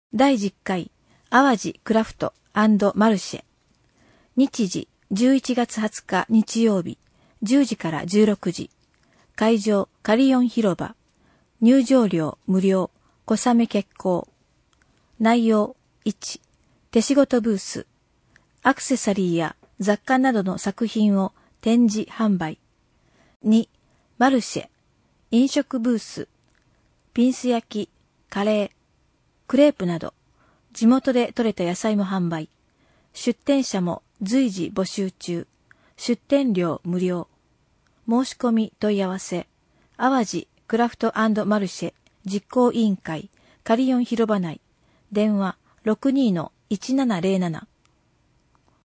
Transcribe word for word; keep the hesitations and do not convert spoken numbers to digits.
だいじゅっかい淡路クラフト&マルシェ。日時じゅういちがつはつか日曜日じゅうじからじゅうろくじ。会場カリオン広場。入場料無料。小雨決行。内容いち、手仕事ブース。アクセサリーや雑貨などの作品を展示販売。に、マルシェ。飲食ブース。ピンス焼き、カレー、クレープなど、地元で採れた野菜も販売。出店者も随時募集中。出店料無料。申し込み問い合わせ。淡路クラフト&マルシェ実行委員会カリオン広場内。電話 ろくにーのいちななぜろなな